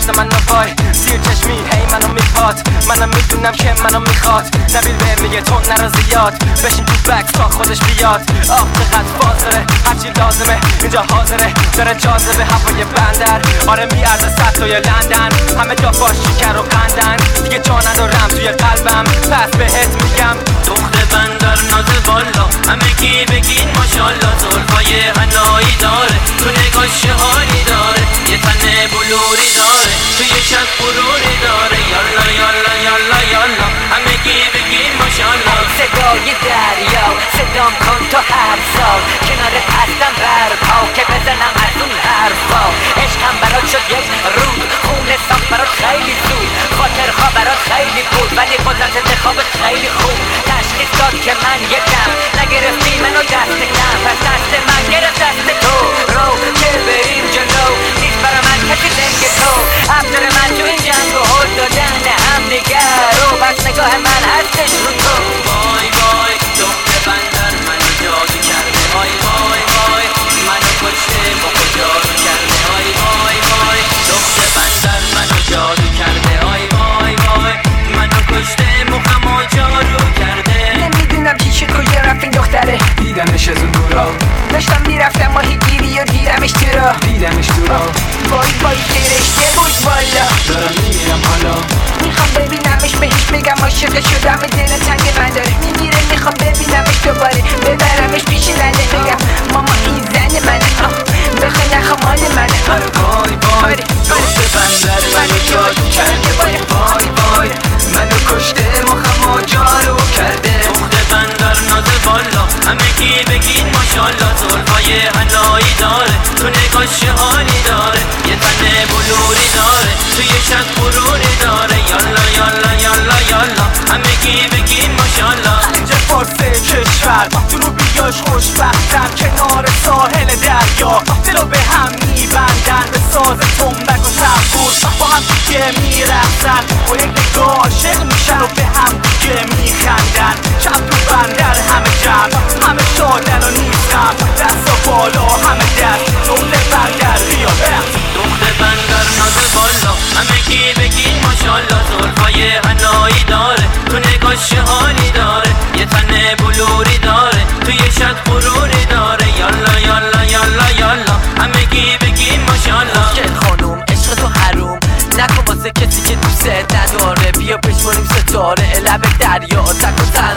دست من نفای زیر چشمی هی منو میپاد منم میدونم که منو میخواد نبیل به میگه تو نرا زیاد بشین تو بکس تا خودش بیاد آب چقدر فاصله هرچی لازمه اینجا حاضره داره جاذبه هوای بندر آره میارزه صد توی لندن همه جا با شکر و قندن دیگه جا ندارم توی قلبم پس بهت میگم دختر بندر نازل بالا همه کی بگین ماشالله زلفای هنایی داره تو نگاش حالی داره یه تنه بلوری داره توی شب غروری داره یالا یالا یالا یالا همه کی بگین ماشالله صدای دریا صدام کن تو هر سال کنار پستم برپا که بزنم از اون حرفا عشقم برات شد یک رود خونه ساخت برات خیلی زود خاطرها برات خیلی بود ولی بازم انتخاب خیلی خوب تشخیص داد که من یکم نگرفتی منو دست کم پس دست من گرفت دست تو رو که بریم جلو نیست برا من کسی دنگ تو افسر من تو این جنگ و هل دادن هم دیگر رو بس نگاه من هستش رو تو وای وای دختر بندر منو جادو کرده وای وای وای منو کشته با جادو کرده وای وای وای دختر بندر منو جادو کرده وای وای وای منو کشته مخمو جادو کرده نمیدونم چی کجا رفت این دختره دیدمش از اون دورا داشتم میرفتم ماهی گیری و دیدمش تو را وای وای فرشته بود والا دارم میمیرم حالا میخوام ببینمش بهش بگم عاشق شدم دل تنگ من داره میمیره میخوام ببینمش دوباره ببرمش پیش ننه بگم ماما این زن منه بخوای نخوام مال منه وای وای دختر بندر منو جادو کرده وای وای وای منو کشته مخمو جارو کرده دختر بندر نازل بالا همه کی بگین ماشالله زلفای هنایی داره تو نگاش حالی داره یه تنه بلوری داره توی شب غروری داره یالا یالا یالا یالا همه کی بگین ماشالله اینجا فارسه کشور جنوبیاش خوشبختن کنار ساحل دریا دلو به هم میبندن به ساز تنبک و تنبور با هم دیگه میرفتن با یک نگاه عاشق میشن و به هم دیگه میخندن شب تو بندر همه جمع همه شادن و نیستم دست و بالا همه دست دختر بندر بیا برم دختر بندر نازل بالا همه کی بگین ماشالله زلفای هنایی داره تو نگاش حالی داره یه تنه بلوری داره توی شب غروری داره یالا یالا یالا یالا همه کی بگین ماشالله گل خانوم عشق تو حروم نکن واسه کسی که دوست نداره بیا بشماریم ستاره لب دریا تک و